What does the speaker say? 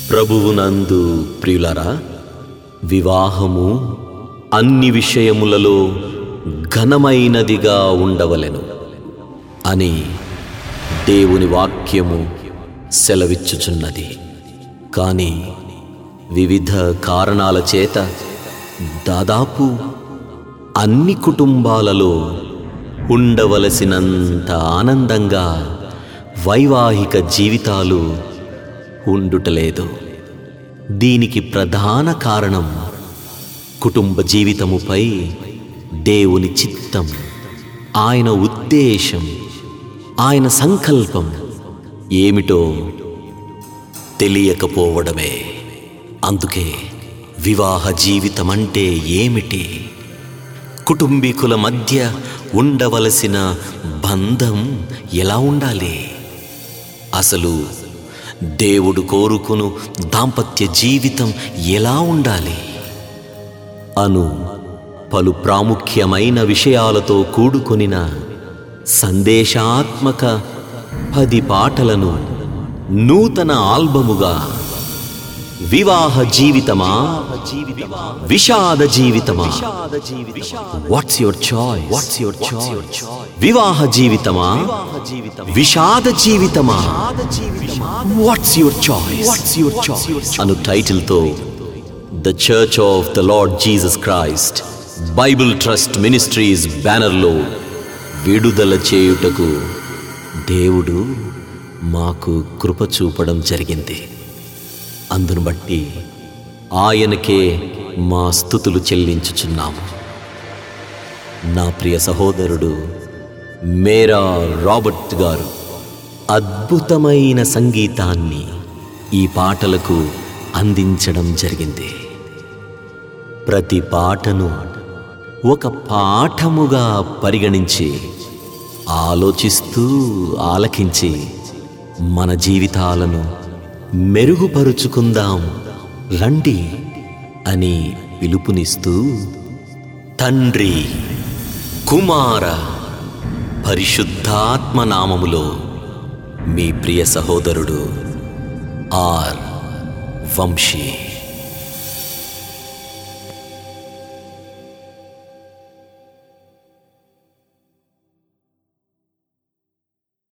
ప్రభువునందు ప్రియులారా, వివాహము అన్ని విషయములలో ఘనమైనదిగా ఉండవలెను అని దేవుని వాక్యము సెలవిచ్చుచున్నది. కానీ వివిధ కారణాల చేత దాదాపు అన్ని కుటుంబాలలో ఉండవలసినంత ఆనందంగా వైవాహిక జీవితాలు ఉండుటలేదు. దీనికి ప్రధాన కారణం కుటుంబ జీవితముపై దేవుని చిత్తం, ఆయన ఉద్దేశం, ఆయన సంకల్పం ఏమిటో తెలియకపోవడమే. అందుకే వివాహ జీవితం అంటే ఏమిటి, కుటుంబీకుల మధ్య ఉండవలసిన బంధం ఎలా ఉండాలి, అసలు దేవుడు కోరుకును దాంపత్య జీవితం ఎలా ఉండాలి అను పలు ప్రాముఖ్యమైన విషయాలతో కూడుకొనిన సందేశాత్మక 10 పాటలను నూతన ఆల్బముగా వివాహ జీవితమా విషాద జీవితమా, వాట్స్ యువర్ చాయిస్, వివాహ జీవితమా విషాద జీవితమా, వాట్స్ యువర్ చాయిస్ అను టైటిల్తో the church of the lord Jesus Christ Bible trust ministries బ్యానర్లో విడుదల చేయుటకు దేవుడు మాకు కృప చూపడం జరిగింది. అందును బట్టి ఆయనకే మా స్తుతులు చెల్లించుచున్నాము. నా ప్రియ సహోదరుడు మేరా రాబర్ట్ గారు అద్భుతమైన సంగీతాన్ని ఈ పాటలకు అందించడం జరిగింది. ప్రతి పాటను ఒక పాఠముగా పరిగణించి ఆలోచిస్తూ ఆలకించి మన జీవితాలను మెరుగుపరుచుకుందాం రండి అని పిలుపునిస్తూ తండ్రి, కుమార, పరిశుద్ధాత్మ నామములో మీ ప్రియ సహోదరుడు ఆర్ వంశీ.